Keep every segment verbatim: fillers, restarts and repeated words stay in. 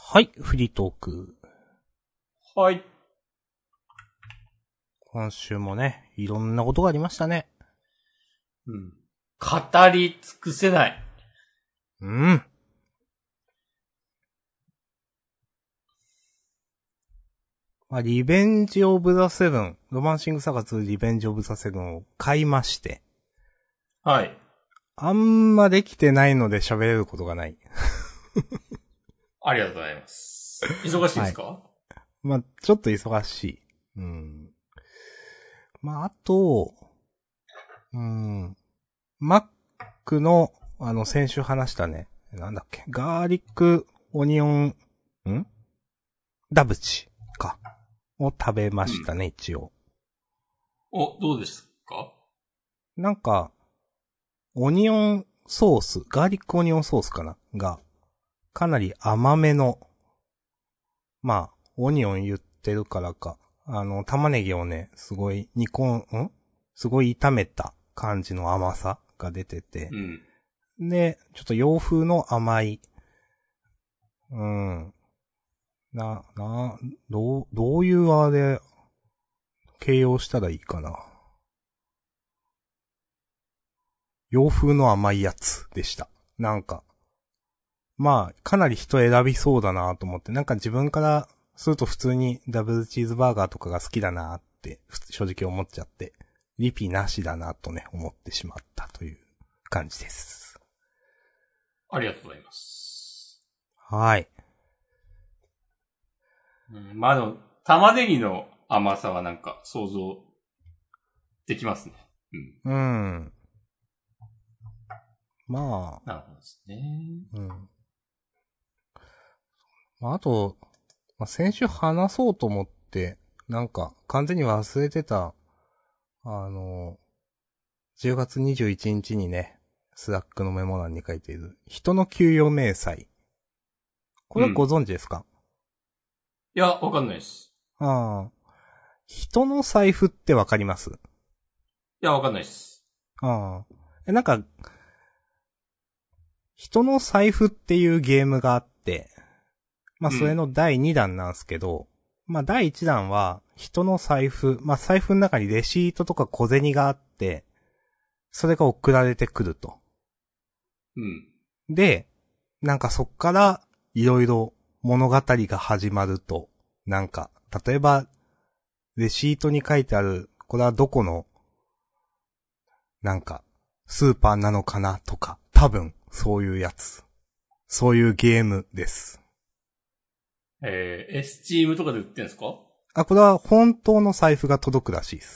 はい、フリートーク。 はい。 今週もね、いろんなことがありましたね。 うん。語り尽くせない。 うん。まあ、リベンジオブザセブン、ロマンシングサガツリベンジオブザセブンを買いまして。 はい。 あんまできてないので喋れることがない。 ありがとうございます。忙しいですか？はい、 まあ、ちょっと忙しい。うん。まあ、あと、うん。Mac の、あの、先週話したね、なんだっけ、ガーリックオニオン、んダブチか。を食べましたね、うん、一応。 お、どうですか？ なんか、オニオンソース、ガーリックオニオンソースかなが、かなり甘めの、まあ、オニオン言ってるからか、あの、玉ねぎをね、すごい煮込ん、んすごい炒めた感じの甘さが出てて、うん、で、ちょっと洋風の甘い、うん、な、な、どう、どういうあれ、形容したらいいかな。洋風の甘いやつでした。なんか。まあ、かなり人選びそうだなと思って、なんか自分からすると普通にダブルチーズバーガーとかが好きだなって、正直思っちゃって、リピなしだなとね、思ってしまったという感じです。 ありがとうございます。 はい。 うん、まあでも、玉ねぎの甘さはなんか想像できますね。 うん。うん。まあ。 なるほどですね。 うん。まあ、あと、まあ、先週話そうと思って、なんか完全に忘れてた、あの、じゅうがつにじゅういちにちにね、スラックのメモ欄に書いている、人の給与明細。これはご存知ですか？ うん、いや、わかんないです。 ああ。人の財布ってわかります？いや、わかんないです。 ああ。え、なんか、人の財布っていうゲームがあって、まあそれのだいにだんなんですけど、うん、まあだいいちだんは人の財布、まあ財布の中にレシートとか小銭があって、それが送られてくると。 うん。 で、なんかそっからいろいろ物語が始まると、なんか、例えば、レシートに書いてある、これはどこの、なんか、スーパーなのかなとか、多分、そういうやつ。そういうゲームです。 えー、スチームとかで売ってんですか？ あ、これは本当の財布が届くらしいです。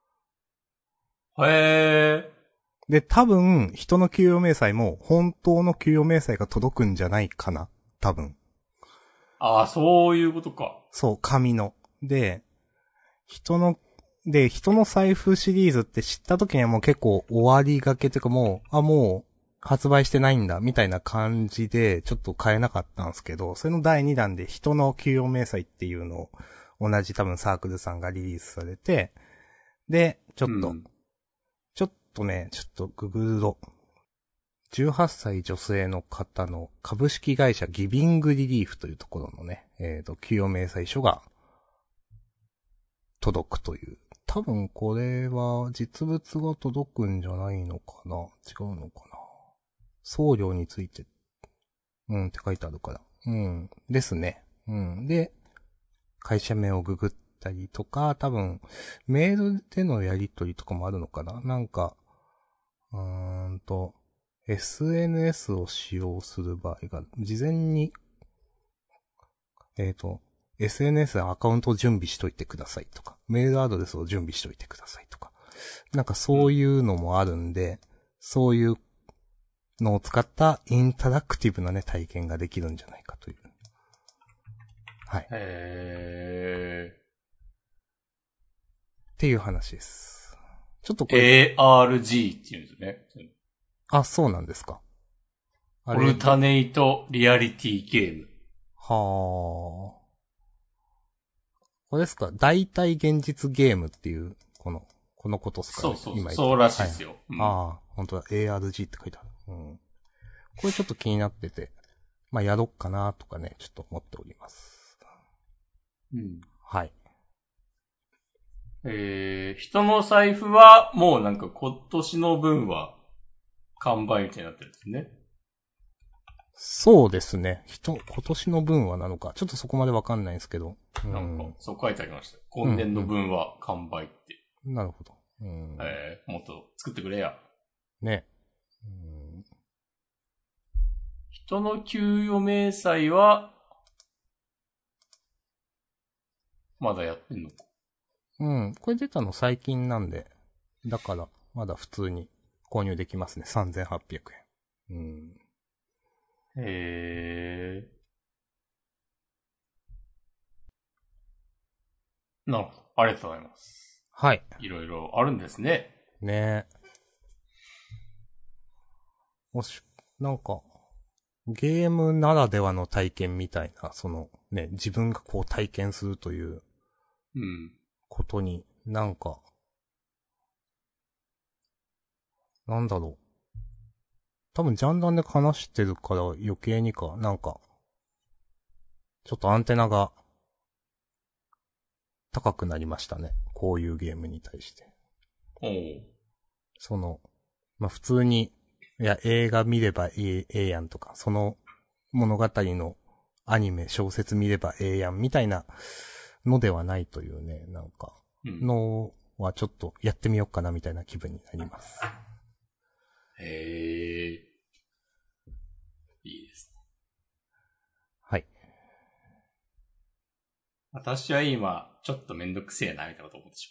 へー。 で、多分、人の給与明細も、本当の給与明細が届くんじゃないかな。多分。 ああ、そういうことか。 そう、紙の。で、人の、で、人の財布シリーズって知った時にはもう結構終わりがけというかもう、あ、もう発売してないんだ、みたいな感じでちょっと買えなかったんですけど、それのだいにだんで人の給与明細っていうのを同じ多分サークルさんがリリースされて、で、ちょっと、うん、ちょっとね、ちょっとググろ。じゅうはっさい女性の方の株式会社ギビングリリーフというところのね、えっと、給与明細書が届くという。多分これは実物が届くんじゃないのかな？違うのかな？送料について、うんって書いてあるから。うん。ですね。うん。で、会社名をググったりとか、多分、メールでのやり取りとかもあるのかな？なんか、うーんと、エスエヌエス を使用する場合が、事前に、えっと、エスエヌエス でアカウントを準備しといてくださいとか、メールアドレスを準備しといてくださいとか、なんかそういうのもあるんで、うん、そういうのを使ったインタラクティブなね、体験ができるんじゃないかという。はい。 へー。 っていう話です。ちょっとこれ。 エーアールジー っていうんですね。 あ、そうなんですか。 オルタネイトリアリティゲーム。 はあ。これですか？大体現実ゲームっていう、この、このことっすかね。 そうそうそう、そうらしいですよ。 はい、うん、ああ、本当だ、エーアールジー って書いてある。うん。これちょっと気になってて、 まあ、やろっかなとかね、ちょっと思っております。 うん。 はい。 えー、人の財布はもうなんか今年の分は完売みたいになってるんですね。 そうですね。人、今年の分はなのか。ちょっとそこまでわかんないんですけど。うん、 なんか、そう書いてありました。今年度分は完売って。 うんうん、なるほど。うん、 えー、もっと作ってくれや。 ね。うん、 人の給与明細は、まだやってんのか。 うん。これ出たの最近なんで。だから、まだ普通に購入できますね。さんぜんはっぴゃくえん。うん。 へー。なるほど。ありがとうございます。 はい。 いろいろあるんですね。 ねえ。もし、なんか、ゲームならではの体験みたいな、その、ね、自分がこう体験するといううん。 ことに、なんか、なんだろう。多分ジャンダンで話してるから余計にか、なんか、ちょっとアンテナが高くなりましたね。こういうゲームに対して。 おう。 その、まあ、普通に、いや、映画見ればええ、ええやんとか、その物語のアニメ、小説見ればええやんみたいなのではないというね、なんか、 うん。 のはちょっとやってみようかなみたいな気分になります。 へー。いいですね。 はい。 私は今、ちょっとめんどくせえな、みたいなこと思ってし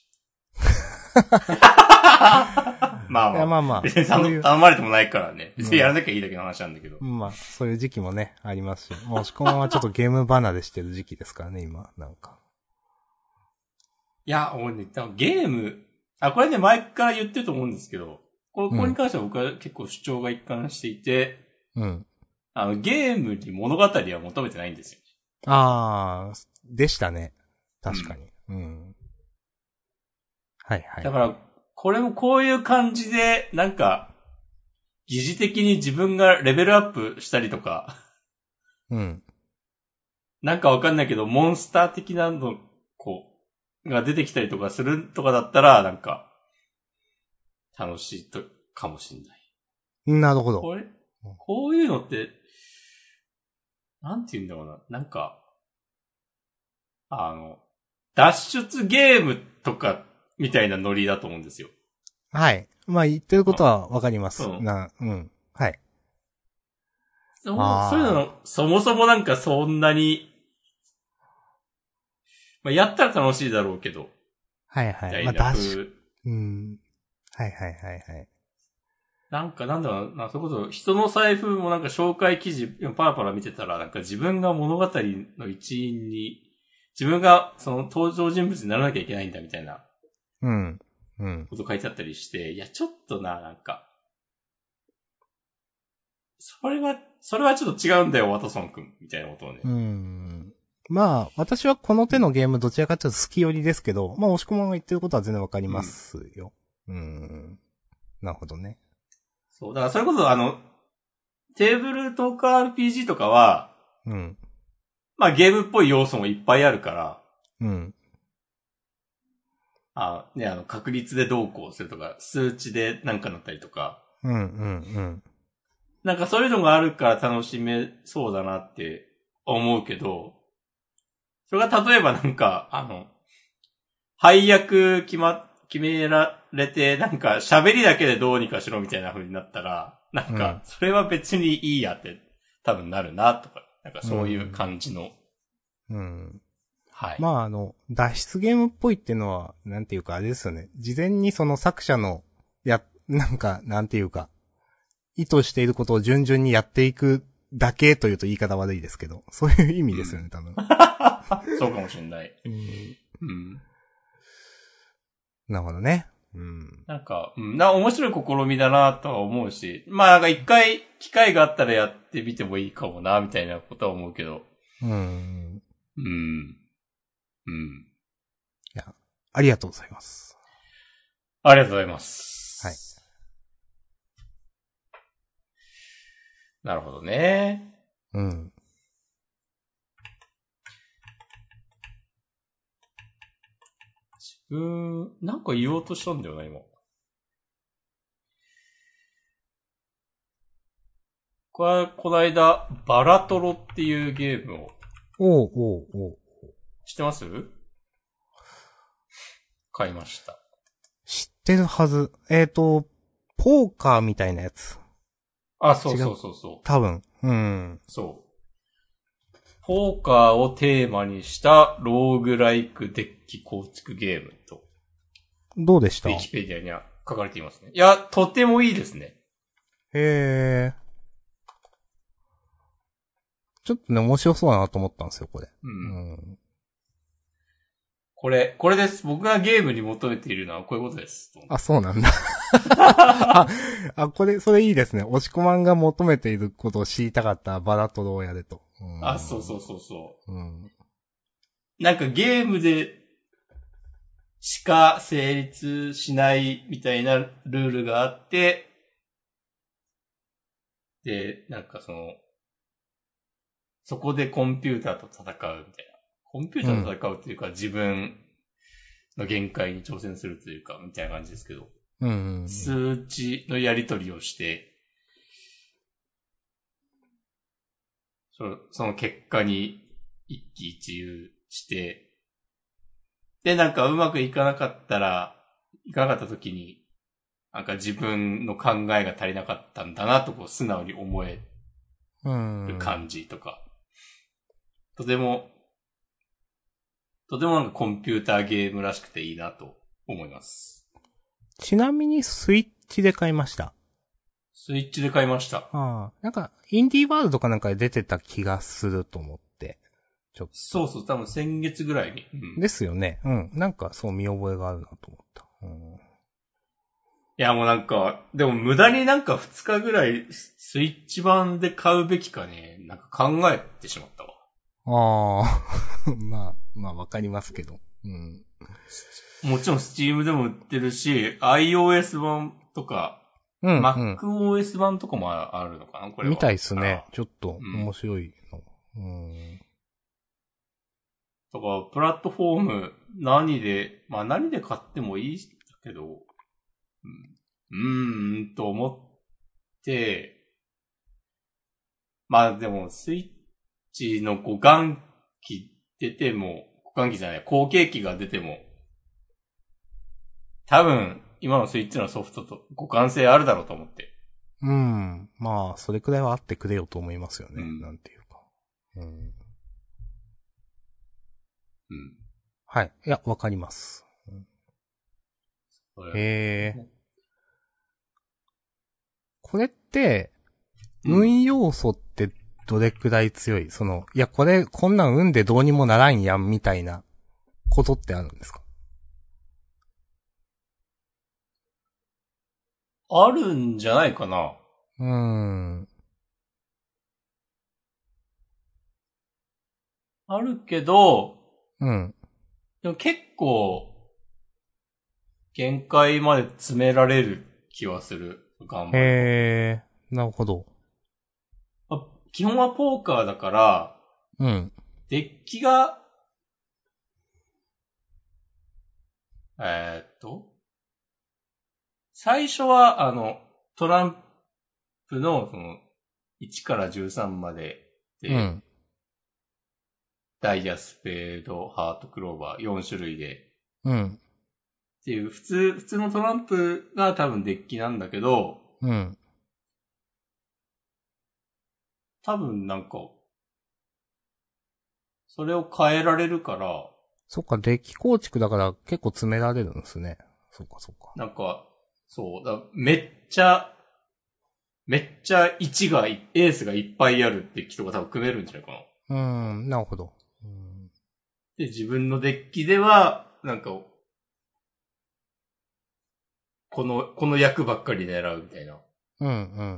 まう。まあいや、 まあ、 まあまあ、 別にそういう、 頼頼まれてもないからね。別にやらなきゃいいだけの話なんだけど。 まあ、そういう時期もね、ありますし、もうしこまんはちょっとゲーム離れしてる時期ですからね、今、なんか。 いや、俺ね、多分ゲーム、あ、これね、前から言ってると思うんですけど、これ、これに関しては僕は結構主張が一貫していて、 うん。 あの、ゲームに物語は求めてないんですよ。 あー、でしたね。確かうんに。うん。はいはい。 だから、これもこういう感じで、なんか、疑似的に自分がレベルアップしたりとか、 うん。 なんかわかんないけど、モンスター的なの、こう、が出てきたりとかするとかだったら、なんか、楽しいと、かもしんない。 なるほど。 これ、こういうのって、なんて言うんだろうな。なんか、あの、脱出ゲームとか、みたいなノリだと思うんですよ。 はい。まあ言ってることはわかります。 うん。 な、うん。はい。 そう、そういうあの、そもそもなんかそんなに、まあ、やったら楽しいだろうけど、 あ。はいはい。まあみたいなダッシュ。 風。 うん。はいはいはいはい。 なんかなんだろうな、そういうこと、人の財布もなんか紹介記事、パラパラ見てたら、なんか自分が物語の一員に、自分がその登場人物にならなきゃいけないんだみたいなうん。うん。 こと書いてあったりして、いや、ちょっとな、なんか、それは、それはちょっと違うんだよ、ワトソン君、みたいなことをね。 うん。まあ、私はこの手のゲームどちらかというと好き寄りですけど、まあ、押し込まんが言ってることは全然わかりますよ。うん。なるほどね。 そう、だからそれこそあの、テーブルトーク アールピージー とかは、 うん。 まあゲームっぽい要素もいっぱいあるから、 うん。 あね、あの、確率でどうこうするとか、数値でなんかなったりとか、 うん、うん、うん。 なんかそういうのがあるから楽しめそうだなって思うけど、それが例えばなんか、あの、配役決ま、決められて、なんか喋りだけでどうにかしろみたいな風になったら、なんか、それは別にいいやって多分なるなとか、なんかそういう感じの。 うん。うんはい。 まあ、あの、脱出ゲームっぽいっていうのは、なんていうかあれですよね。事前にその作者の、や、なんか、なんていうか、意図していることを順々にやっていくだけというと言い方悪いですけど、そういう意味ですよね、 うん、 多分。 そうかもしれない。 うん。 うん。 なるほどね。うん。 なんか、うん、な、面白い試みだなとは思うし、まあなんか一回機会があったらやってみてもいいかもな、みたいなことは思うけど。 うん。 うん。うん。 いや、ありがとうございます。 ありがとうございます。 はい。 なるほどね。 うん。 自分、なんか言おうとしたんだよな、今。これは、この間、バラトロっていうゲームを。 おうおうおう。 知ってます？買いました。 知ってるはず。えっと、ポーカーみたいなやつ。 あ、そうそうそうそう。 多分。うん。 そう。ポーカーをテーマにしたローグライクデッキ構築ゲームと。 どうでした？ ウィキペディアには書かれていますね。いや、とてもいいですね。 へー。ちょっとね、面白そうだなと思ったんですよ、これ。 うん。 うん、 これ、これです。僕がゲームに求めているのはこういうことです。 あ、そうなんだ。あ、あ、これ、それいいですね。押し込まんが求めていることを知りたかったバラトロをやれと。うん、 あ、そうそうそうそう。 うん。 なんかゲームでしか成立しないみたいなルールがあって、で、なんかその、そこでコンピューターと戦うみたいな。コンピューターと戦うっていうか、うん、自分の限界に挑戦するというか、みたいな感じですけど。 うんうんうん、 数値のやり取りをして、そその結果に一喜一憂して、で、なんかうまくいかなかったら、いかなかった時に、なんか自分の考えが足りなかったんだなとこう素直に思える感じとか。とても、とてもなんかコンピューターゲームらしくていいなと思います。 ちなみにスイッチで買いました。 スイッチで買いました。 ああ、なんか、インディーワールドかなんかで出てた気がすると思って。ちょっと。 そうそう、多分先月ぐらいに。 うん、ですよね。うん。なんかそう見覚えがあるなと思った。うん、 いやもうなんか、でも無駄になんかふつかぐらいスイッチ版で買うべきかね、なんか考えてしまったわ。 ああ、まあ、まあわかりますけど。うん。 もちろんスチームでも売ってるし、iOS 版とか、うん、MacOS 版とかもあるのかなこれは。 みたいですね。ちょっと面白いの。うん。うんとか、プラットフォーム、何で、まあ何で買ってもいいんだけど、うん、うーん、と思って、まあでも、スイッチの互換機出ても、互換機じゃない、後継機が出ても、多分、今のスイッチのソフトと互換性あるだろうと思って。 うん。まあ、それくらいはあってくれよと思いますよね。うん、なんていうか。うん。 うん。 はい。いや、わかります。うん、へえ。これって、運要素ってどれくらい強い、うん、その、いや、これ、こんなん運でどうにもならんやん、みたいなことってあるんですか？ あるんじゃないかな。 うーん。 あるけど、 うん。 でも結構、限界まで詰められる気はする。頑張る。 へー、なるほど。 基本はポーカーだから、 うん。 デッキが、えー、っと、最初は、あの、トランプの、その、いちからじゅうさんまでで、うん、ダイヤ、スペード、ハート、クローバー、よん種類で、 うん。 っていう、普通、普通のトランプが多分デッキなんだけど、 うん。 多分なんか、それを変えられるから。 そっか、デッキ構築だから結構詰められるんですね。そっかそっか。 なんか、そう、だめっちゃ、めっちゃいちが、エースがいっぱいあるデッキとか多分組めるんじゃないかな。うん、なるほど。うん、 で、自分のデッキでは、なんか、この、この役ばっかり狙うみたいな。 うん、うん、うん、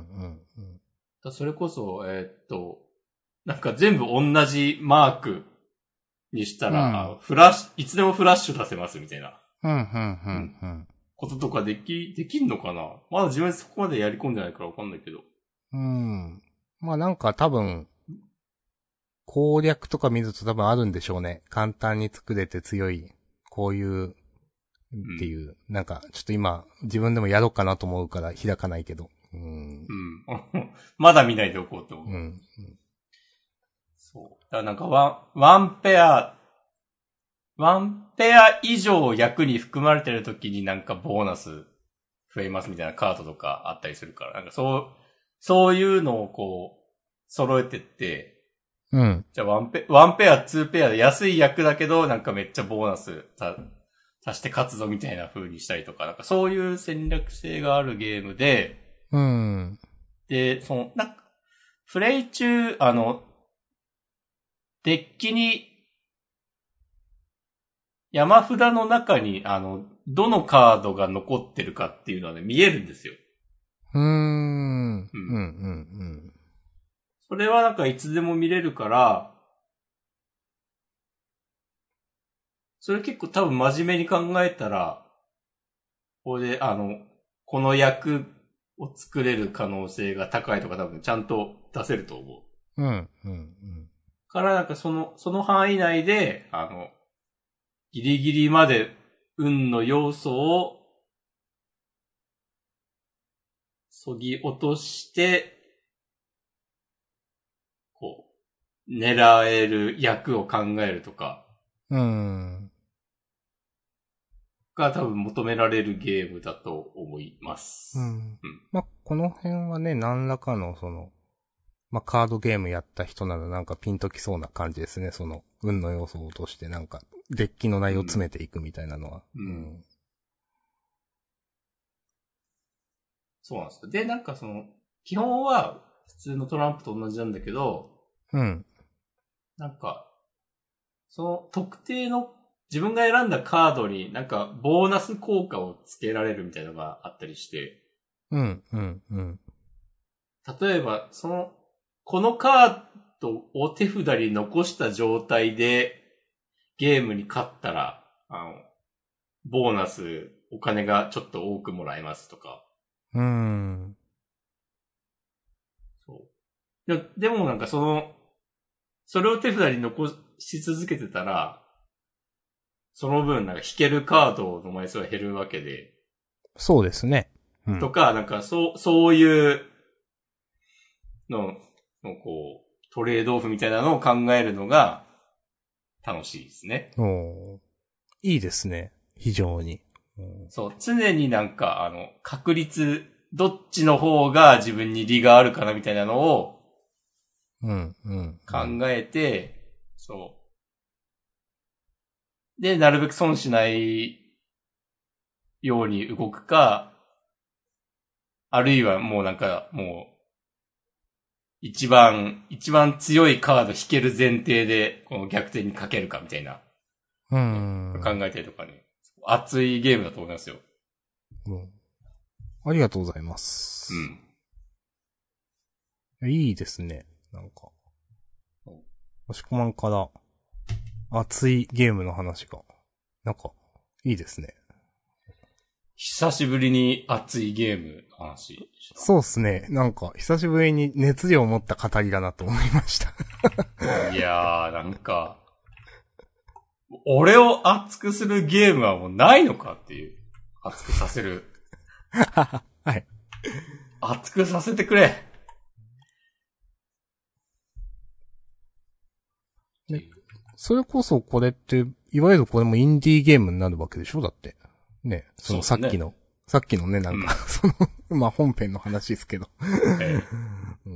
うん。 だそれこそ、えー、っと、なんか全部同じマークにしたら、うん、フラッシュ、いつでもフラッシュ出せますみたいな。 うん、うん、うん、うん。 こととかでき、できんのかな？まだ自分そこまでやり込んでないからわかんないけど。 うん。まあなんか多分、 攻略とか見ると多分あるんでしょうね。簡単に作れて強い、こういう、っていう、うん、なんか、ちょっと今、自分でもやろうかなと思うから開かないけど。うん。 うん。まだ見ないでおこうって思う。うん。うん、そう。だからなんかワン、ワンペア、ワンペア以上役に含まれてる時になんかボーナス増えますみたいなカードとかあったりするから、なんかそう、そういうのをこう、揃えてって、 うん。 じゃあワンペ、ワンペア、ツーペアで安い役だけど、なんかめっちゃボーナスた足して勝つぞみたいな風にしたりとか、なんかそういう戦略性があるゲームで、 うん。 で、その、なんか、プレイ中、あの、デッキに、山札の中に、あの、どのカードが残ってるかっていうのはね、見えるんですよ。 うーん。うん、うん、うん。 それはなんかいつでも見れるから、それ結構多分真面目に考えたら、これで、あの、この役を作れる可能性が高いとか多分ちゃんと出せると思う。うん、うん、うん。 からなんかその、その範囲内で、あの、ギリギリまで運の要素を削ぎ落として、こう、狙える役を考えるとか、 うん。 が多分求められるゲームだと思います。 うん。うん、まあ、この辺はね、何らかのその、まあ、カードゲームやった人ならなんかピンときそうな感じですね。その、運の要素を落としてなんか、デッキの内容を詰めていくみたいなのは。 うん。うん、そうなんですよ。で、なんかその、基本は普通のトランプと同じなんだけど、 うん。 なんか、その特定の自分が選んだカードになんかボーナス効果をつけられるみたいなのがあったりして、 うん、うん、うん。 例えば、その、このカードを手札に残した状態でゲームに勝ったら、あの、ボーナス、お金がちょっと多くもらえますとか。 うーん。 そう。ででもなんかその、それを手札に残し続けてたら、その分なんか引けるカードの枚数が減るわけで。 そうですね。うん、 とか、なんかそう、そういうの、のこう、トレードオフみたいなのを考えるのが楽しいですね。 おー、いいですね。非常に。 そう、常になんか、あの、確率、どっちの方が自分に利があるかなみたいなのを、 うん、うん。 考えて、そう。で、なるべく損しないように動くか、あるいはもうなんか、もう、一番、一番強いカード引ける前提で、この逆転にかけるかみたいな。 うん。 考えてとかね。熱いゲームだと思いますよ。 うん。ありがとうございます。うん。いいですね。なんか。押し込まんから熱いゲームの話が。なんか、いいですね。 久しぶりに熱いゲームの話。 そうっすね。なんか、久しぶりに熱量を持った語りだなと思いました。 いやー、なんか、俺を熱くするゲームはもうないのかっていう。熱くさせる。 はい。 熱くさせてくれ。 ね、それこそこれって、いわゆるこれもインディーゲームになるわけでしょだって。ね。そのさっきの、ね、さっきのね、なんか、うん、その、まあ、本編の話ですけど。ええうん、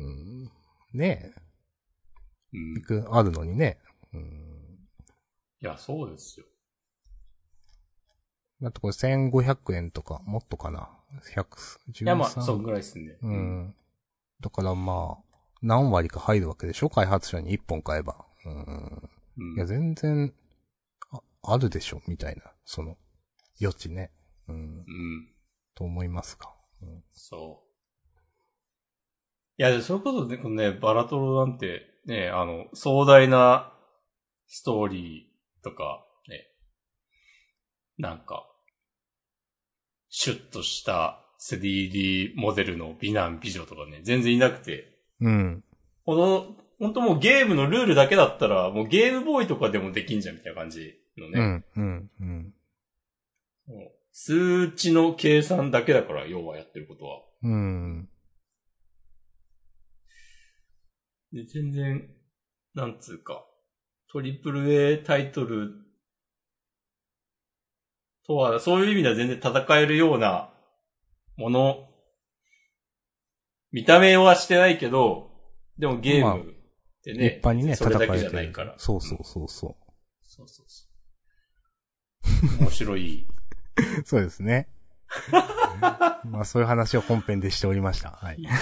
ねえ。うん。あるのにね。うん、 いや、そうですよ。 だってこれせんごひゃくえんとか、もっとかな。ひゃくじゅうさん。 いや、まあ、そんぐらいですね。 うん。だからまあ、何割か入るわけでしょ開発者にいっぽん買えば。うん。うん、いや、全然、あ、あるでしょみたいな、その、余地ね。うん。うん。と思いますか。うん、 そう。いや、それこそね、このね、バラトロなんて、ね、あの、壮大なストーリーとか、ね、なんか、シュッとした スリーディー モデルの美男美女とかね、全然いなくて。 うん。 この、 ほんともうゲームのルールだけだったら、もうゲームボーイとかでもできんじゃんみたいな感じのね。 うん、うん、うん。 もう数値の計算だけだから、要はやってることは。 うん。 で、全然、なんつうか、トリプル A タイトルとは、そういう意味では全然戦えるようなもの、見た目はしてないけど、でもゲームってね、 立派にね、 それだけじゃないから。 そうそうそうそう。 そうそうそう。面白い。 そうですね。まあそういう話を本編でしておりました。はい。い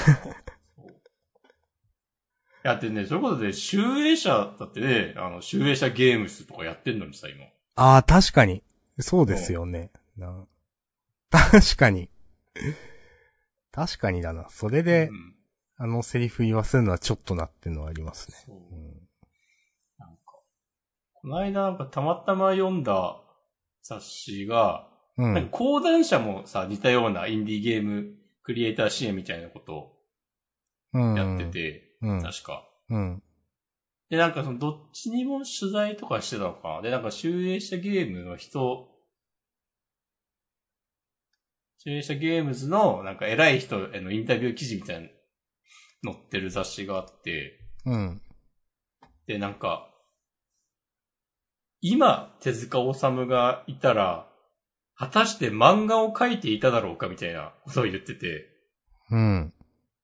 やってね、そういうことで、集英社だってね、あの、集英社ゲームスとかやってんのにさ、今。 ああ、確かに。そうですよね。な確かに。確かにだな。それで、うん、あのセリフ言わせるのはちょっとなっていうのはありますね。そう。うん、 なんか、この間なんかたまたま読んだ雑誌が、うん、なんか講談社もさ、似たようなインディーゲームクリエイター支援みたいなことをやってて、うん、確か。うん。で、なんかそのどっちにも取材とかしてたのかな。で、なんか集英社ゲームの人、集英社ゲームズのなんか偉い人へのインタビュー記事みたいなの載ってる雑誌があって、うん。で、なんか、今手塚治虫がいたら、果たして漫画を描いていただろうかみたいなことを言ってて。うん。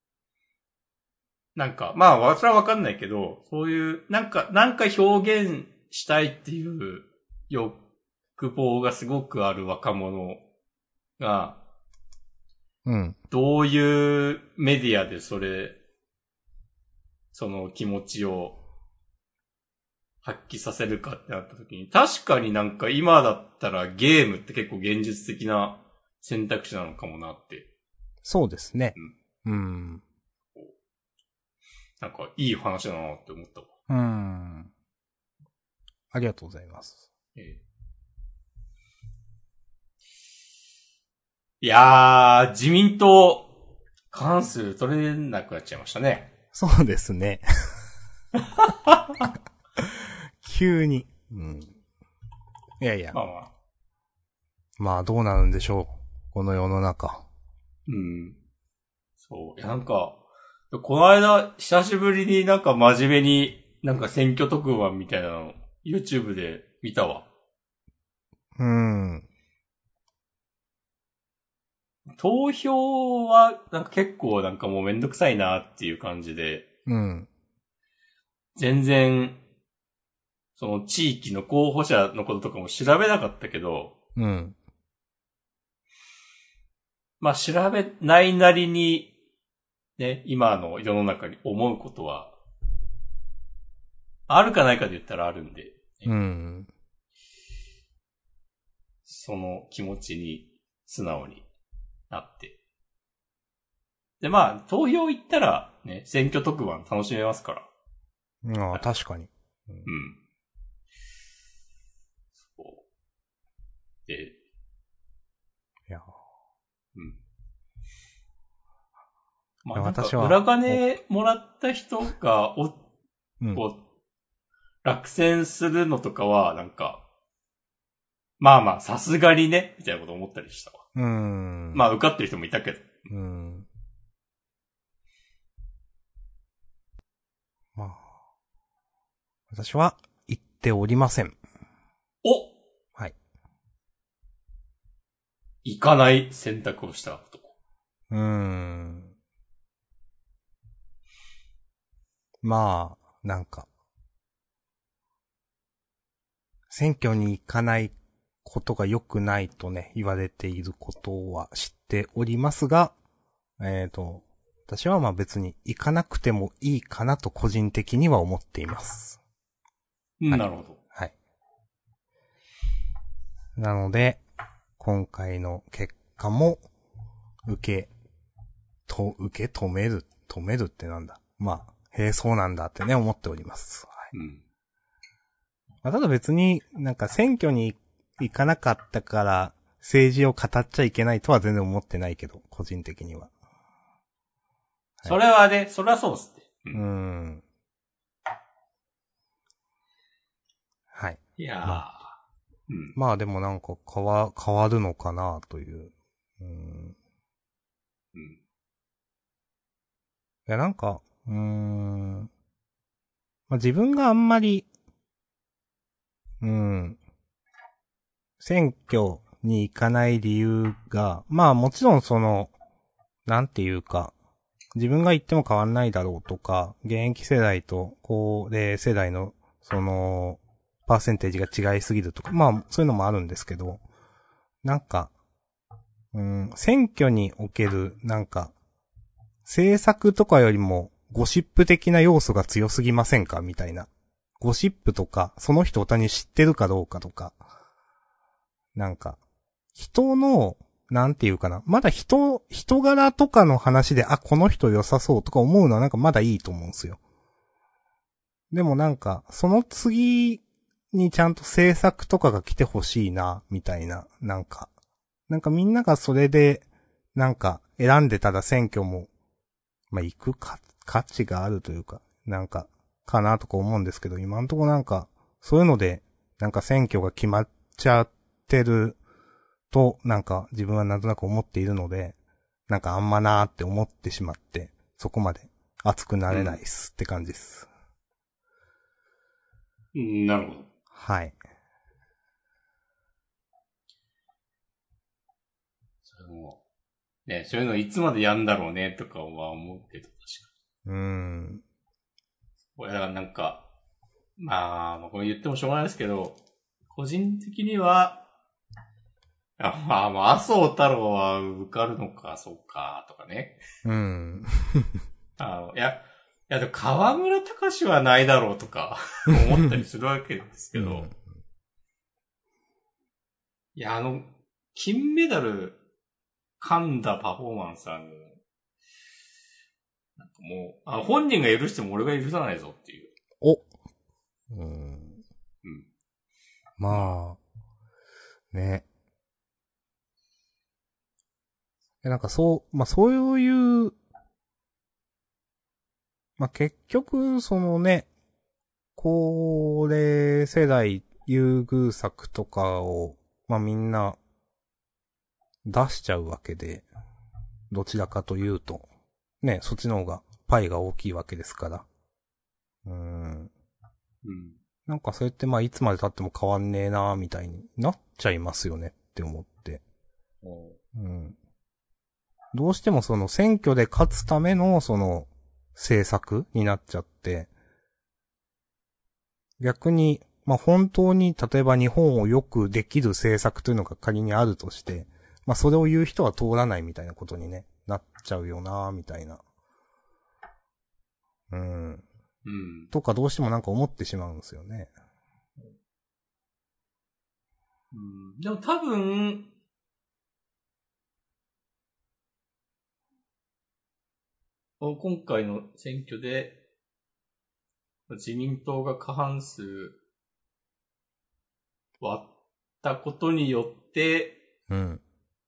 なんか、まあ、私はわかんないけど、そういう、なんか、なんか表現したいっていう欲望がすごくある若者が、うん。どういうメディアでそれ、その気持ちを発揮させるかってなった時に、確かになんか今だったらゲームって結構現実的な選択肢なのかもなって。 そうですね。うん。うん、 なんかいい話だなって思ったわ。 うん。ありがとうございます。ええ、 いやー、自民党、過半数取れなくなっちゃいましたね。 そうですね。急に。うん。いやいや。まあまあ。まあどうなるんでしょう。この世の中。 うん。そう。いやなんか、この間、久しぶりになんか真面目になんか選挙特番みたいなの YouTube で見たわ。うん。投票はなんか結構なんかもうめんどくさいなっていう感じで。うん。全然、その地域の候補者のこととかも調べなかったけど。うん。まあ調べないなりに、ね、今の世の中に思うことは、あるかないかで言ったらあるんで、ね。うん。その気持ちに素直になって。で、まあ、投票行ったら、ね、選挙特番楽しめますから。 ああ、確かに。 うん。うん、そう。で、いや。 うん。まあ、私は。裏金もらった人が、お、うん、こう、落選するのとかは、なんか、まあまあ、さすがにね、みたいなこと思ったりしたわ。うん。まあ、受かってる人もいたけど。うん。 まあ。私は、言っておりません。 おはい。 行かない選択をした男。 うーん。まあ、なんか。選挙に行かないことが良くないとね、言われていることは知っておりますが、えっと、私はまあ別に行かなくてもいいかなと個人的には思っています。 うん、はい、なるほど。 はい。なので、今回の結果も、受け、と、受け止める、止めるってなんだ。まあ、へえ、そうなんだってね、思っております。はい。うんまあ、ただ別になんか選挙に行かなかったから政治を語っちゃいけないとは全然思ってないけど、個人的には。はい、 それはね、それはそうっすね。 うん。 いやー。 まあ、 うん。 まあでもなんか変わ、変わるのかなという。うん。 うん。 いやなんか、うーん。まあ自分があんまり、うん。選挙に行かない理由が、まあもちろんその、なんていうか、自分が言っても変わんないだろうとか、現役世代と高齢世代の、その、パーセンテージが違いすぎるとか、まあそういうのもあるんですけど、なんか、うん、選挙における、なんか、政策とかよりも、ゴシップ的な要素が強すぎませんかみたいな。ゴシップとか、その人を他に知ってるかどうかとか、なんか、人の、なんていうかな。まだ人、人柄とかの話で、あ、この人良さそうとか思うのはなんかまだいいと思うんですよ。でもなんか、その次にちゃんと政策とかが来てほしいな、みたいな。なんか、なんかみんながそれで、なんか選んでたら選挙も、まあ、行くか、価値があるというか、なんか、かなとか思うんですけど、今んとこなんか、そういうので、なんか選挙が決まっちゃってると、なんか自分はなんとなく思っているので、なんかあんまなーって思ってしまって、そこまで熱くなれないっすって感じです。 うん、なるほど。 はい。 それも、ね、そういうのいつまでやんだろうね、とかは思うけど、確かうーん。 に。これだからなんか、まあ、まあ、これ言ってもしょうがないですけど、個人的には、あまあ、まあ、麻生太郎は受かるのか、そうか、とかね。 うーん。 あの、いや、いや、でも河村隆はないだろうとか思ったりするわけですけど、 うん、 いや、あの、金メダル噛んだパフォーマンスはもう、なんかもう、あの本人が許しても俺が許さないぞっていう。 お。うーん。 うん。 まあ、ね。えなんかそう、まあそういう、まあ結局、そのね、高齢世代優遇策とかを、まあみんな出しちゃうわけで、どちらかというと、ね、そっちの方がパイが大きいわけですから。うーん。 うん。 なんかそれってまあいつまで経っても変わんねえなーみたいになっちゃいますよねって思って。うん。どうしてもその選挙で勝つためのその政策になっちゃって、逆に、まあ本当に例えば日本をよくできる政策というのが仮にあるとして、まあそれを言う人は通らないみたいなことにね、なっちゃうよなーみたいな。うん。 うん。 とかどうしてもなんか思ってしまうんですよね。 うん、でも多分、今回の選挙で、自民党が過半数割ったことによって、 うん。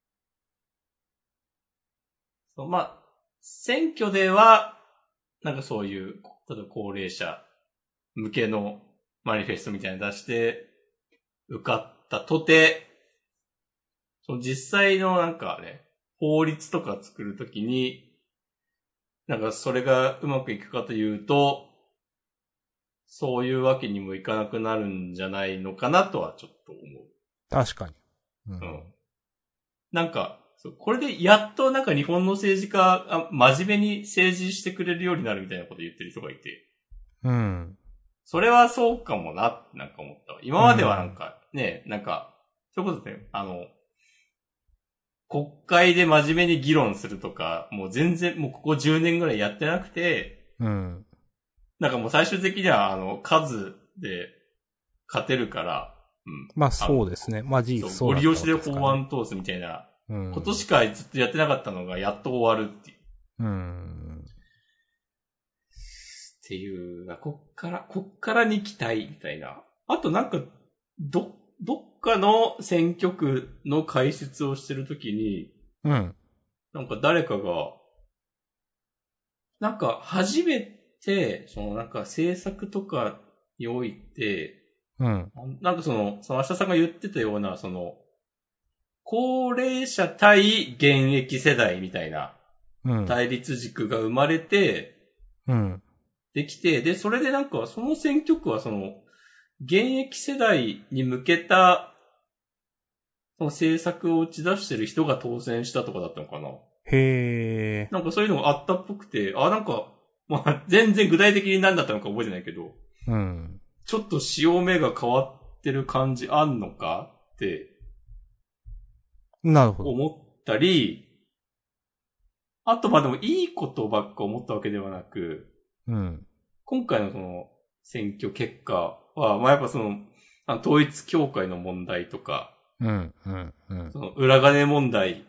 そのまあ、選挙では、なんかそういう、例えば高齢者向けのマニフェストみたいなの出して、受かったとて、その実際のなんかね、法律とか作るときに、なんかそれがうまくいくかというと、そういうわけにもいかなくなるんじゃないのかなとはちょっと思う。 確かに。うん。 うん、なんか、これでやっとなんか日本の政治家が真面目に政治してくれるようになるみたいなこと言ってる人がいて。 うん。 それはそうかもなってなんか思ったわ。今まではなんかね、うん、なんか、そういうことで、ね、あの、国会で真面目に議論するとか、もう全然、もうここじゅうねんぐらいやってなくて、 うん。 なんかもう最終的にはあの、数で勝てるから、うん。 まあそうですね。まあ事実そうだったわけですからね。 ご利用しで法案通すみたいな、うん、ことしかずっとやってなかったのがやっと終わるっていう。 うん。 っていう、こっから、こっからに期待みたいな。あとなんか、ど、どっかの選挙区の解説をしてるときに、 うん。 なんか誰かが、なんか初めて、そのなんか政策とかにおいて、 うん。 なんかその、その明日さんが言ってたような、その、高齢者対現役世代みたいな、対立軸が生まれて、 うん。 できて、で、それでなんか、その選挙区はその、現役世代に向けた、その政策を打ち出してる人が当選したとかだったのかな。 へー。 なんかそういうのがあったっぽくて、あ、なんか、まあ、全然具体的に何だったのか覚えてないけど、 うん。 ちょっと潮目が変わってる感じあんのかって、 なるほど。 思ったり、あとまあでもいいことばっか思ったわけではなく、 うん。 今回のその選挙結果は、まあやっぱその、統一教会の問題とか、 うん、うん、うん。 その裏金問題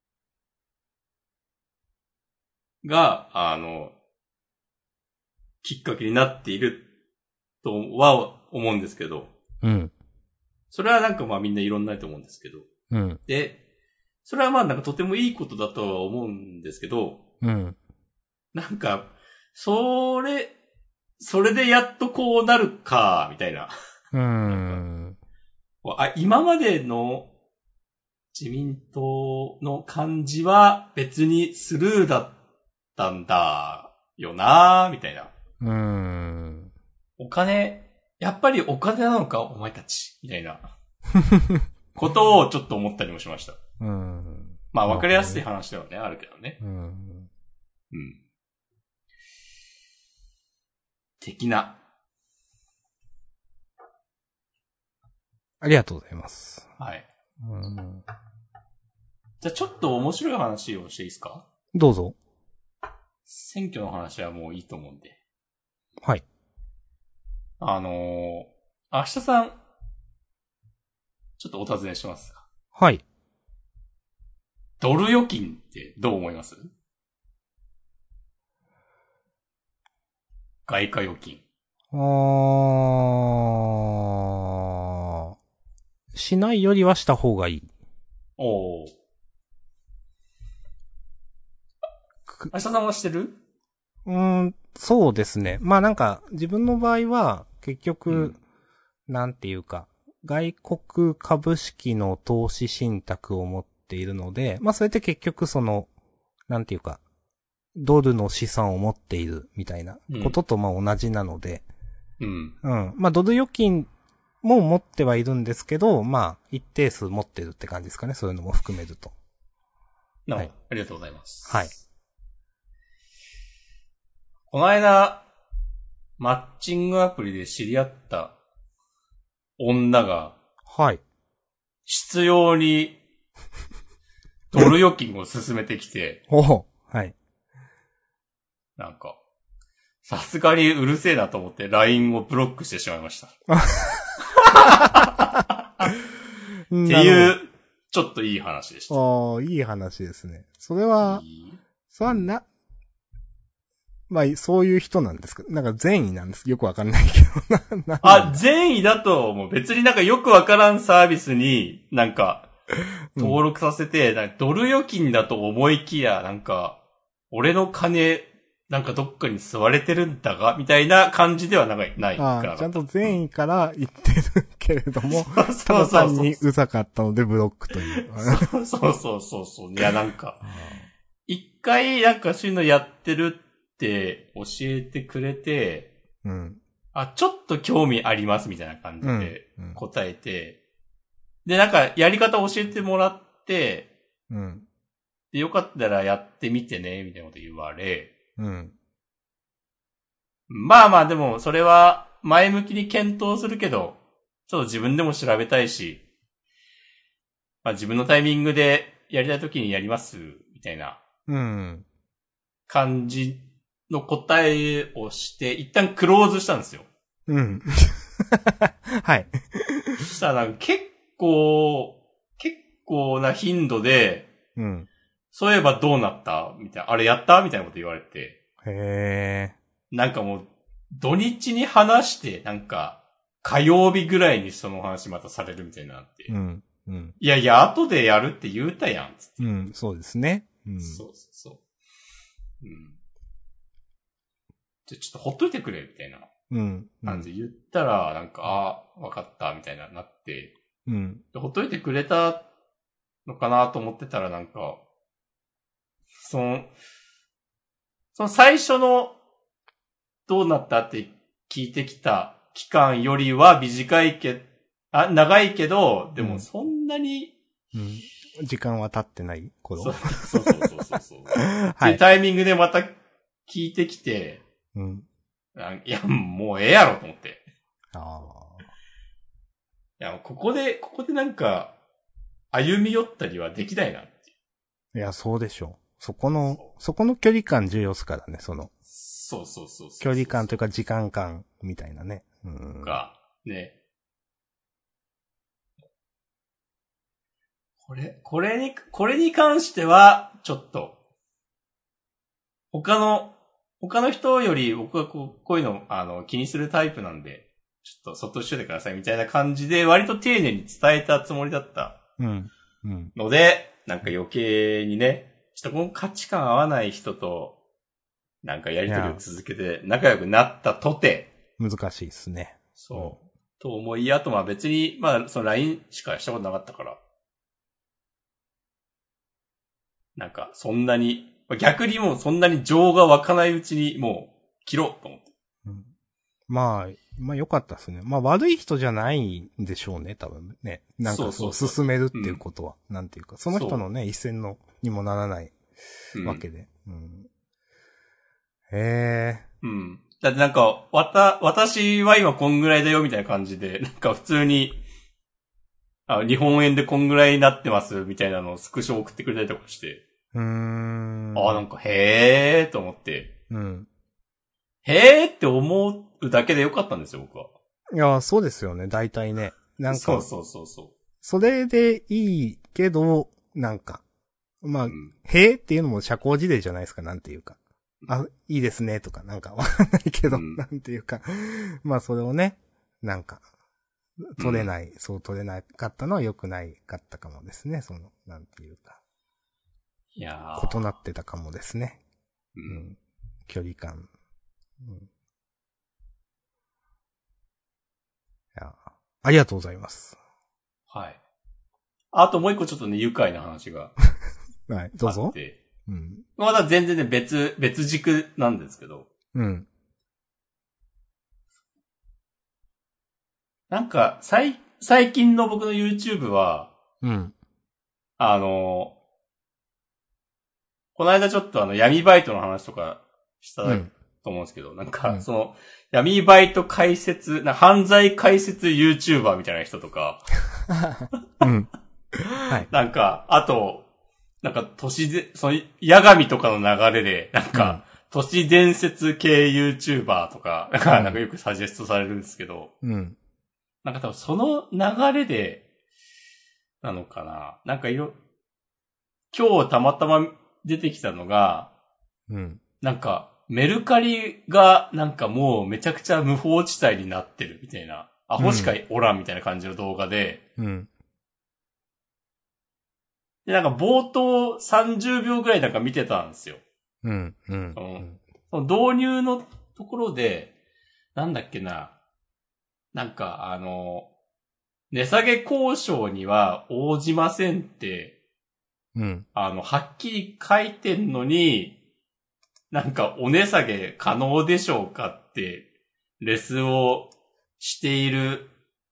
が、あの、きっかけになっているとは思うんですけど、 うん。 それはなんかまあみんないろんなと思うんですけど、 うん。 で、それはまあなんかとてもいいことだとは思うんですけど、 うん。 なんか、それ、それでやっとこうなるか、みたいな。 うーん。 あ、今までの自民党の感じは別にスルーだったんだよな、みたいな。 うーん。 お金、やっぱりお金なのか、お前たち、みたいな。ことをちょっと思ったりもしました。 うん。 まあ、わかりやすい話ではね、あるけどね。 うん。 うん。的な。 ありがとうございます。 はい。 うん、 じゃあちょっと面白い話をしていいですか？ どうぞ。 選挙の話はもういいと思うんで。 はい。 あのー、明日さん、ちょっとお尋ねしますか？ はい。 ドル預金ってどう思います？外貨預金。 あー。しないよりはした方がいい。 おー。明日さんはしてる？ うーん、そうですね。まあなんか、自分の場合は、結局、うん、なんていうか、外国株式の投資信託を持っているので、まあそれって結局その、なんていうか、ドルの資産を持っているみたいなこととまあ同じなので、 うん。 うん。まあドル預金も持ってはいるんですけど、まあ一定数持ってるって感じですかね。そういうのも含めると。 はい。ありがとうございます。 はい。 この間、マッチングアプリで知り合った女が、 はい。 必要にドル預金を進めてきて、 おはい。 なんか、さすがにうるせえなと思って ライン をブロックしてしまいました。っていう、ちょっといい話でした。 ああ、いい話ですね。それは、いいそれはな、まあ、そういう人なんですか？なんか善意なんです。よくわかんないけどな。 あ、善意だと思う。別になんかよくわからんサービスになんか登録させて、うん、なんかドル預金だと思いきや、なんか、俺の金、なんかどっかに吸われてるんだが、みたいな感じではなんかないから。 ああ、ちゃんと善意から言ってるけれども、ただ単にうざかったのでブロックという。 そうそうそうそう。いやなんか、一回なんかそういうのやってるって教えてくれて、 うん。 あ、ちょっと興味ありますみたいな感じで答えて、うんうん、で、なんかやり方教えてもらって、 うん。 で、よかったらやってみてね、みたいなこと言われ、 うん。 まあまあでも、それは前向きに検討するけど、ちょっと自分でも調べたいし、まあ自分のタイミングでやりたい時にやります、みたいな。 うん。 感じの答えをして、一旦クローズしたんですよ。 うん。はい。 そしたら結構、結構な頻度で、 うん。 そういえばどうなったみたいな、あれやったみたいなこと言われて。 へー。 なんかもう、土日に話して、なんか、火曜日ぐらいにその話またされるみたいになって。 うん。うん。 いやいや、後でやるって言うたやん、つって。 うん、そうですね。うん。 そうそうそう。うん。じゃ、ちょっとほっといてくれ、みたいな。 うん。 感じで言ったら、なんか、ああ、わかった、みたいななって、 うん。 でほっといてくれたのかなと思ってたら、なんか、その、その最初の、どうなったって聞いてきた期間よりは短いけ、あ、長いけど、でもそんなに、 うん。時間は経ってない頃。 そうそうそうそうそうそう。 はい。 タイミングでまた聞いてきて、 うん。 いや、もうええやろと思って。 ああ。 いや、ここで、ここでなんか、歩み寄ったりはできないなって。 いや、そうでしょう。そこの、そ, そこの距離感重要っすからね、その。 そうそうそうそう。 距離感というか時間感みたいなね。うん。 が、ね。これ、これに、これに関しては、ちょっと、他の、他の人より僕はこう、こういうの、あの、気にするタイプなんで、ちょっとそっとしといてくださいみたいな感じで、割と丁寧に伝えたつもりだった。 うん。うん。 ので、なんか余計にね、ちょっとこの価値観合わない人と、なんかやりとりを続けて仲良くなったとて、 難しいですね。 そう。うん、と思い、あとまあ別に、まあその ライン しかしたことなかったから、なんかそんなに、逆にもうそんなに情が湧かないうちにもう切ろうと思って。 うん、まあ、まあ良かったですね。まあ悪い人じゃないんでしょうね、多分ね。なんかそう、進めるっていうことは、うん、なんていうか、その人のね、一線のにもならないわけで。うん、へえ。 うん。だってなんか、わた、私は今こんぐらいだよみたいな感じで、なんか普通に、あ、日本円でこんぐらいになってますみたいなのをスクショ送ってくれたりとかして。 うーん。 あ、なんかへーと思って。 うん。 へーって思うだけでよかったんですよ、僕は。 いや、そうですよね、大体ね。なんか。 そうそうそうそう。 それでいいけど、なんか。まあ、うん、へーっていうのも社交辞令じゃないですか、なんていうか。あ、いいですね、とか、なんかわかんないけど、うん、なんていうか。まあ、それをね、なんか、取れない、うん、そう取れなかったのは良くないかったかもですね、その、なんていうか。 いやー。異なってたかもですね。うん。うん、距離感。うん、いや、ありがとうございます。 はい。あともう一個ちょっとね、愉快な話が。 はい、どうぞ。 あって。 うん。 まだ全然ね、別、別軸なんですけど。 うん。 なんか、最、最近の僕の YouTube は、 うん。 あの、この間ちょっとあの、闇バイトの話とかしたと思うんですけど、うん、なんか、その、闇バイト解説、な犯罪解説 YouTuber みたいな人とか、 うん。はい。 なんか、あと、なんか都市で、その、ヤガミとかの流れで、なんか、うん、都市伝説系 YouTuber とか、なんか、なんかよくサジェストされるんですけど、 うん。 なんか多分その流れで、なのかな。なんかいろ、今日たまたま出てきたのが、 うん。 なんか、メルカリがなんかもうめちゃくちゃ無法地帯になってるみたいな、アホしかおらんみたいな感じの動画で、 うん。 で、なんか冒頭さんじゅうびょうぐらいなんか見てたんですよ。 うん。うん。 その、その導入のところで、なんだっけな、なんかあの、値下げ交渉には応じませんって、 うん。 あの、はっきり書いてんのに、なんかお値下げ可能でしょうかって、レスをしている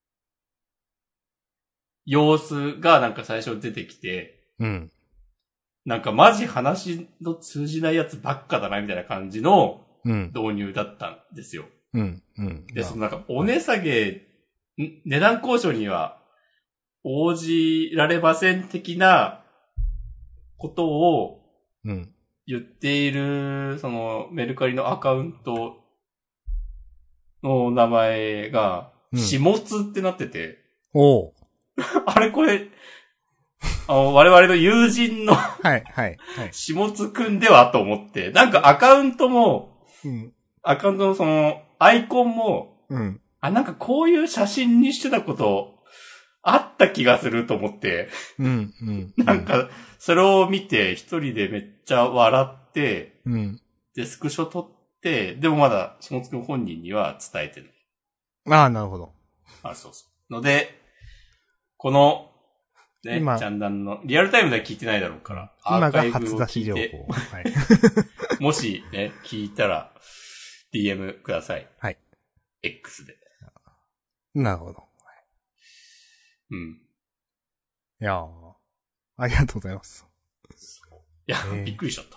様子がなんか最初出てきて、 うん。 なんかマジ話の通じないやつばっかだなみたいな感じの導入だったんですよ。 うん。うん。 で、そのなんかお値下げ、値段交渉には応じられません的なことを言っている、そのメルカリのアカウントの名前が、しもつってなってて、 おうあれこれ、あの我々の友人のはい、はい、はい。 しもつくんではと思って、なんかアカウントも、 うん、 アカウントのその、アイコンも、 うん、 あ、なんかこういう写真にしてたこと、あった気がすると思って、 うん、うん。 なんか、それを見て一人でめっちゃ笑って、 うん、 で、スクショ撮って、でもまだ、下津くん本人には伝えてない。 ああ、なるほど。 あ、そうそう。ので、この、ね、 今ジャンダンの、リアルタイムでは聞いてないだろうから、 今が初出し情報。はい。 もしね、聞いたら、ディーエム ください。 はい。 X で。 なるほど。 うん。 いやー、ありがとうございます。 いや、びっくりしちゃった。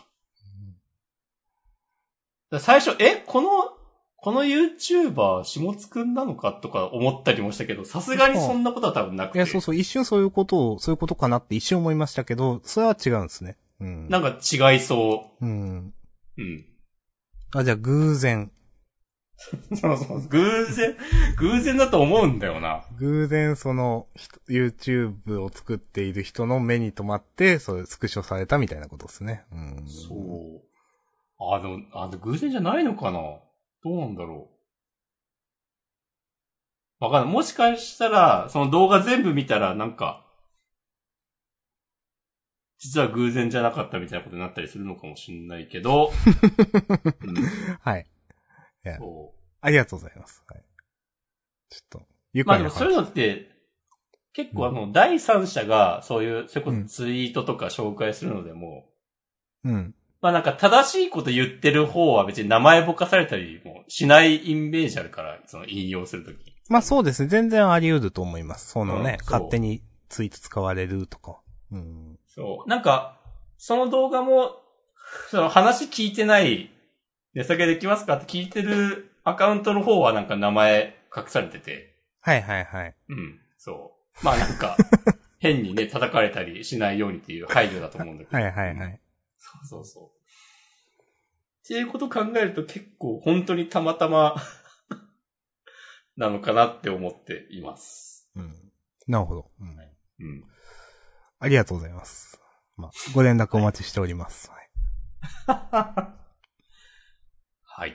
うん、最初、え、この、この YouTuber、下津くんなのかとか思ったりもしたけど、さすがにそんなことは多分なくて。 いや、そうそう、一瞬そういうことを、そういうことかなって一瞬思いましたけど、それは違うんですね。うん。 なんか違いそう。 うん。 うん。 あ、じゃあ偶然。 そうそう。偶然、偶然だと思うんだよな。 偶然その、YouTube を作っている人の目に留まって、それスクショされたみたいなことですね。うん。 そう。あの、あの、偶然じゃないのかな？どうなんだろう。わかんない。もしかしたら、その動画全部見たら、なんか、実は偶然じゃなかったみたいなことになったりするのかもしれないけど。 うん、はい。いや、 そう。 ありがとうございます。はい。ちょっと、愉まあ快な話。 でもそういうのって、結構あの、うん、第三者がそういう、それこそツイートとか紹介するのでも、 うん。 まあなんか正しいこと言ってる方は別に名前ぼかされたりもしないイメージあるから、その引用するとき。 まあそうですね。全然あり得ると思います。そのね、 うん、 勝手にツイート使われるとか。うん。 そう。なんか、その動画も、その話聞いてない、値下げできますかって聞いてるアカウントの方はなんか名前隠されてて。 はいはいはい。 うん。そう。まあなんか、変にね、叩かれたりしないようにっていう配慮だと思うんだけど。 はいはいはい。 そうそうそう。っていうことを考えると結構本当にたまたまなのかなって思っています。 うん。なるほど。うん。 うん、 ありがとうございます。まあ、ご連絡お待ちしております。 はい。はい、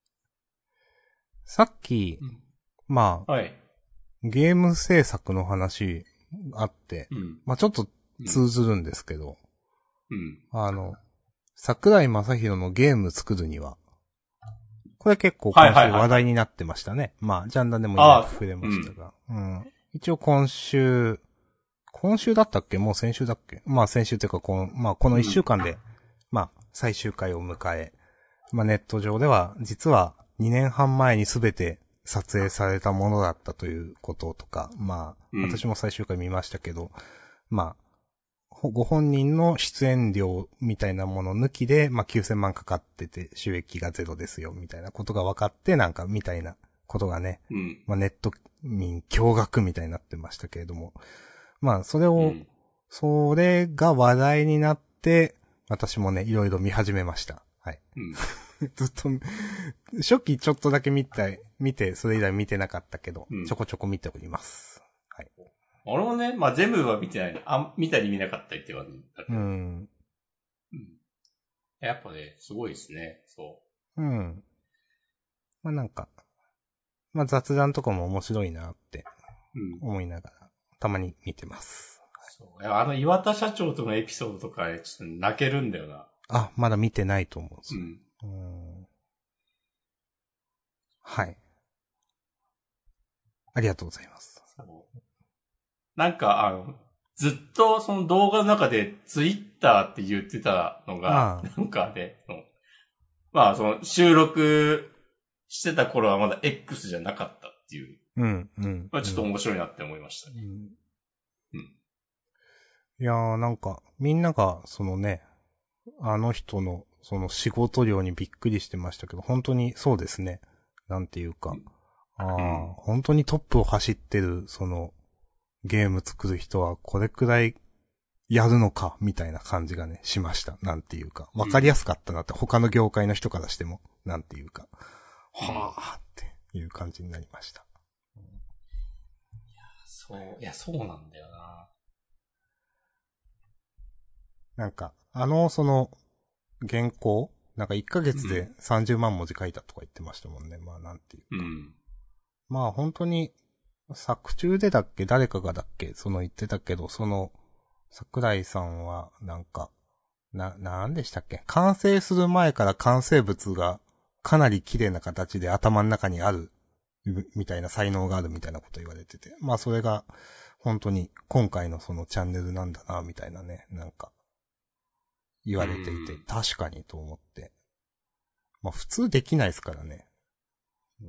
さっき、うん、まあ、 はい、 ゲーム制作の話あって、 うん、 まあちょっと通ずるんですけど、 うん、 あの、桜井正宏のゲーム作るには、これ結構今週話題になってましたね。まあ、ジャンダンでも今触れましたが、うん。うん。一応今週、今週だったっけもう先週だっけまあ先週というかこの、まあこの一週間で、うん、まあ最終回を迎え、まあネット上では実はにねんはん前にすべて撮影されたものだったということとか、まあ、うん、私も最終回見ましたけど、まあ、ご本人の出演料みたいなもの抜きで、まあきゅうせんまんかかってて収益がゼロですよみたいなことが分かって、なんかみたいなことがね、 うん、 まあネット民驚愕みたいになってましたけれども、まあそれを、うん、それが話題になって、私もね、いろいろ見始めました。はい。うん、ずっと、初期ちょっとだけ見た、見て、それ以来見てなかったけど、うん、ちょこちょこ見ております。はい。 俺もね、まあ全部は見てない。あ、見たり見なかったりって言われるんだけど。うん。うん。やっぱね、すごいですね。そう。 うん。まあなんか、まあ雑談とかも面白いなって思いながら、うん、たまに見てます。 そう。あの岩田社長とのエピソードとかね、ちょっと泣けるんだよな。 あ、まだ見てないと思うんですよ。うん。うん。はい。ありがとうございます。 なんか、あの、ずっとその動画の中でツイッターって言ってたのが、ああなんかね、まあその収録してた頃はまだ X じゃなかったっていう。 うんうん。 まあちょっと面白いなって思いましたね。うん。 うん、いやーなんか、みんながそのね、あの人のその仕事量にびっくりしてましたけど、本当にそうですね。なんていうか。うんああ、うん、本当にトップを走ってる、その、ゲーム作る人はこれくらいやるのか、みたいな感じがね、しました。なんていうか。わかりやすかったなって、うん、他の業界の人からしても、なんていうか。うん、はぁっていう感じになりました。 うん、いや、そう、いや、そうなんだよな。 なんか、あの、その、原稿なんかいっかげつでさんじゅうまん文字書いたとか言ってましたもんね。うん、まあなんていうか。うんまあ本当に、作中でだっけ誰かがだっけその言ってたけど、その、桜井さんは、なんか、な、なんでしたっけ完成する前から完成物がかなり綺麗な形で頭の中にある、みたいな才能があるみたいなこと言われてて。まあそれが、本当に今回のそのチャンネルなんだな、みたいなね、なんか、言われていて、確かにと思って。まあ普通できないですからね。 うん。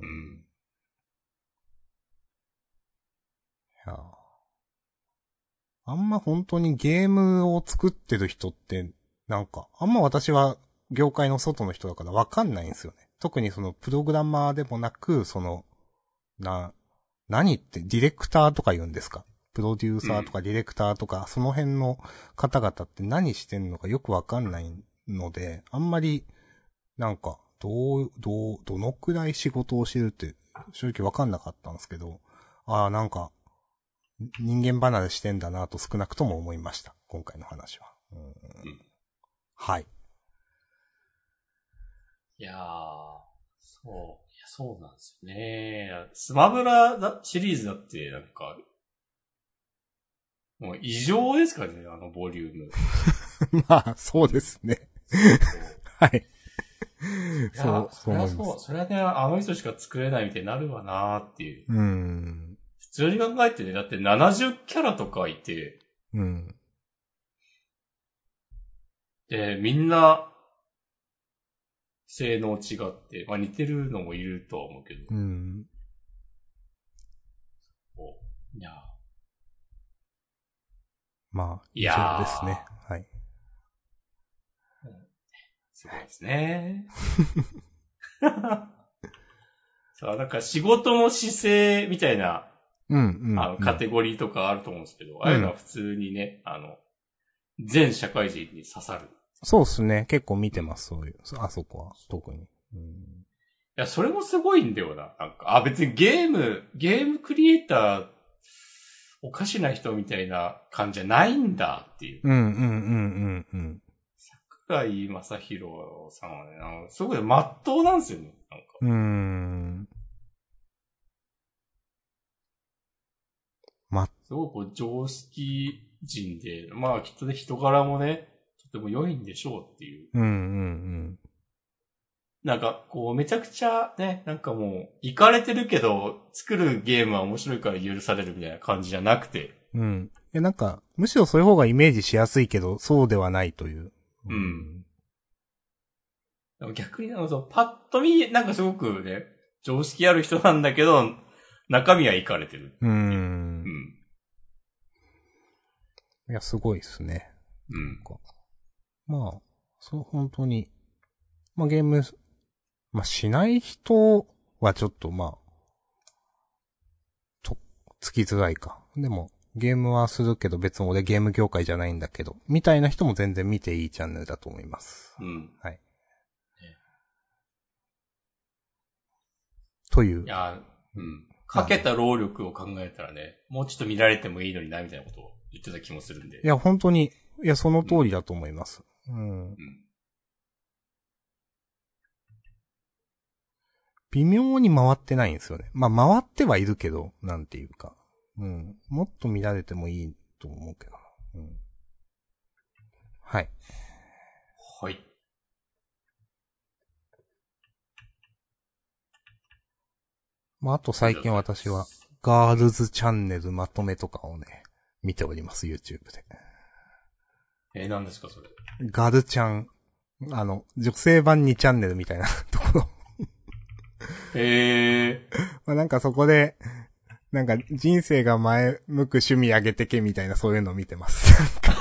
いやあんま本当にゲームを作ってる人って、なんか、あんま私は業界の外の人だからわかんないんですよね。特にそのプログラマーでもなく、その、な、何ってディレクターとか言うんですか？プロデューサーとかディレクターとか、うん、その辺の方々って何してんのかよくわかんないので、あんまり、なんか、どう、どう、どのくらい仕事をしてるって正直わかんなかったんですけど、ああ、なんか、人間離れしてんだなと少なくとも思いました。今回の話は。うんうん、はい。 いやー、そう、いや、そうなんですよね。スマブラシリーズだって、なんか、もう異常ですからね、あのボリューム。 まあ、そうですね。はい。 そう、それはそう、それはね、あの人しか作れないみたいになるわなーっていう。 うん。 普通に考えてね、だってななじゅうキャラとかいて、 うん。 で、みんな、性能違って、まあ似てるのもいるとは思うけど。 うん。 いや。 まあ、以上ですね。はい。 すごいですね。さあ、なんか仕事の姿勢みたいな、 うんうん、 あの、カテゴリーとかあると思うんですけど、うん、ああいうのは普通にね、あの、全社会人に刺さる。 そうですね。結構見てます、そういう。あそこは、特に。うん、いや、それもすごいんだよな。なんか、あ、別にゲーム、ゲームクリエイター、おかしな人みたいな感じじゃないんだっていう。 うんうんうんうんうん。 桜井正宏さんはね、あのすごい真っ当なんですよね。なんか。 うーん。ま、 すごいこう常識人で、まあきっとね、人柄もね、とても良いんでしょうっていう。 うんうんうん。 なんか、こう、めちゃくちゃね、なんかもう、イカれてるけど、作るゲームは面白いから許されるみたいな感じじゃなくて。 うん。いや、なんか、むしろそういう方がイメージしやすいけど、そうではないという。 うん。うん、逆に、あの、そう、パッと見、なんかすごくね、常識ある人なんだけど、中身はイカれてる。 うーん。うんうんいや、すごいですね。 うん。 まあ、そう、本当に。まあ、ゲーム、まあ、しない人はちょっと、まあ、と、つきづらいか。でも、ゲームはするけど別に俺ゲーム業界じゃないんだけど、みたいな人も全然見ていいチャンネルだと思います。 うん。 はい。という。 いや、うん。かけた労力を考えたらね、もうちょっと見られてもいいのにな、みたいなことを言ってた気もするんで。 いや、本当に、いや、その通りだと思います。うん。うん、微妙に回ってないんですよね。まあ、回ってはいるけど、なんていうか。うん。もっと見られてもいいと思うけど。うん。はい。 はい。 まあ、あと最近私は、ガールズチャンネルまとめとかをね、見ております、YouTube で。 えー、何ですか、それ。 ガルちゃん、あの、女性版にチャンネルみたいなところ。 へえー。 まあなんかそこで、なんか人生が前向く趣味あげてけみたいなそういうのを見てます。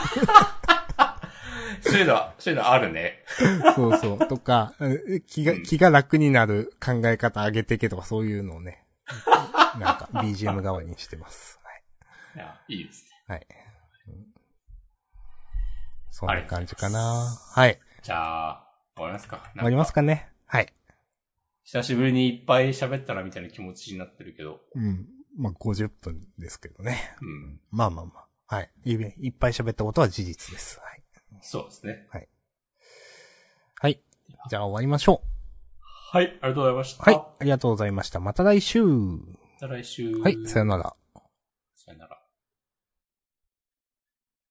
そういうの、そういうのあるね。 そうそう。とか、気が、気が楽になる考え方あげてけとかそういうのをね、なんか ビージーエム 代わりにしてます。はい。 いや、いいですね。 はい。うん、そんな感じかな。はい。 じゃあ、終わりますか。 終わりますかね。はい。 久しぶりにいっぱい喋ったなみたいな気持ちになってるけど。 うん。まあ、ごじゅっぷんですけどね。 うん。 まあまあまあ。はい。いっぱい喋ったことは事実です。はい。 そうですね。 はい。はい。じゃあ終わりましょう。 はい。ありがとうございました。 はい。ありがとうございました。また来週。また来週。 はい。さよなら。 さよなら。